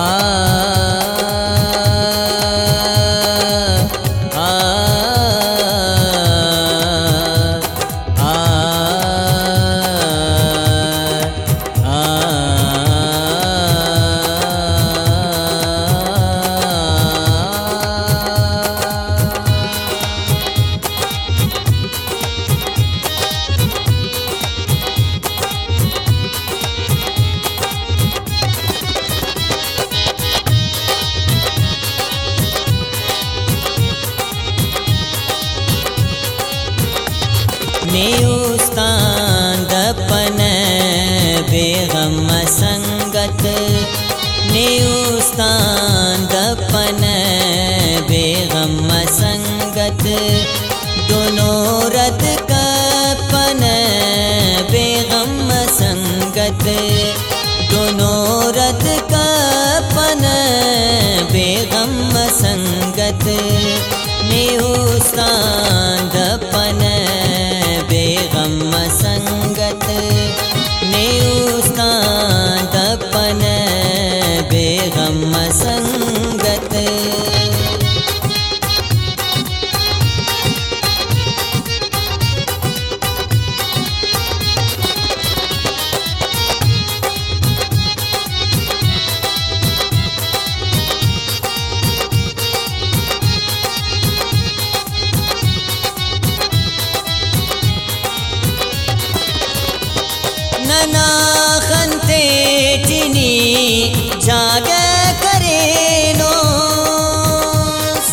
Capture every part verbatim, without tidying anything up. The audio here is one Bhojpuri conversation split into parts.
नेउस्तांदपन बेगम संगत नेउस्तांदपन बेगम संगत दोनों रत कपन बेगम संगत दोनों रत कपन बेगम संगत नेउस्तांदपन बेगम संगत नेउस्तांदपन बेगम संगत नना खंते टिनी जाग करे नोस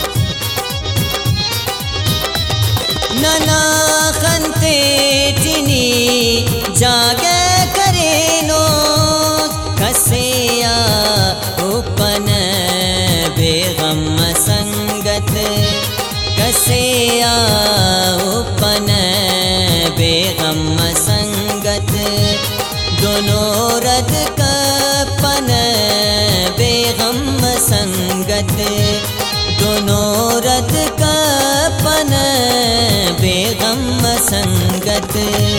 नना खंते टिनी जाग करे नोस कसेया उपन बेगम संगत कसेया उपन बेगम संगत दोनों रत कपन बेगम संगत दोनों रत कपन बेगम संगत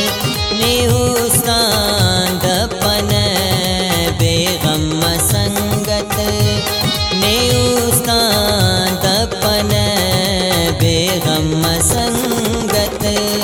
नेउस्तांदपन बेगम संगत नेउस्तांदपन बेगम संगत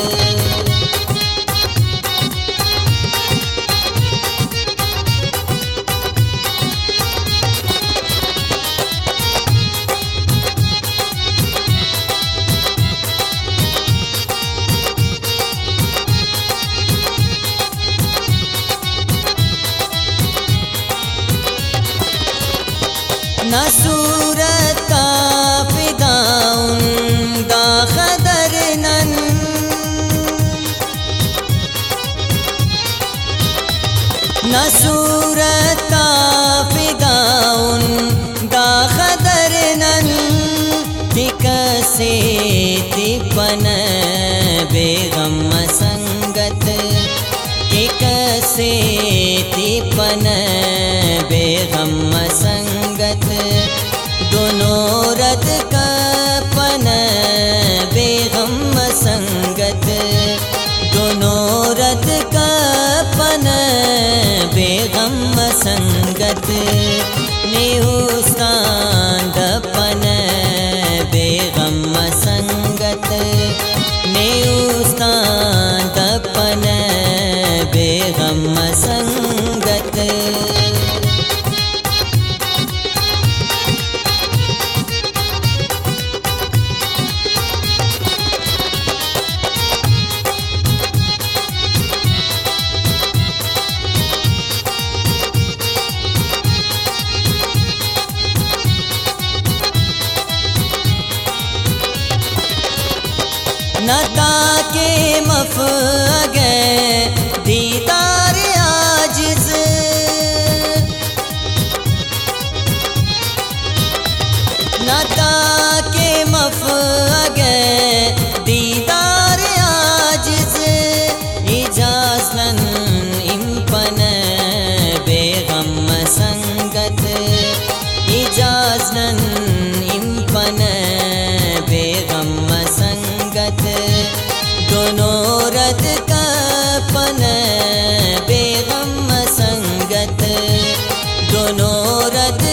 न सूरत का फिदाउन दा खदर नन न सूरत का फिदाउन दा खदर नन तिकसे तिपन बेगम संगत तिकसे तिपन बेगम संगत दोनों रत कपन बेगम संगत दोनों रत कपन बेगम संगत नेउस्तांदपन बेगम संगत नेउस्तांदपन बेगम संगत नता के मफ अगे दीदार आजिज नता के मफ अगे दीदार आजिज इजाजन इम्पन बेगम संगत इजाजन इम्पन बेगम संगत दोनों रत कपन बेगम संगत दोनों रद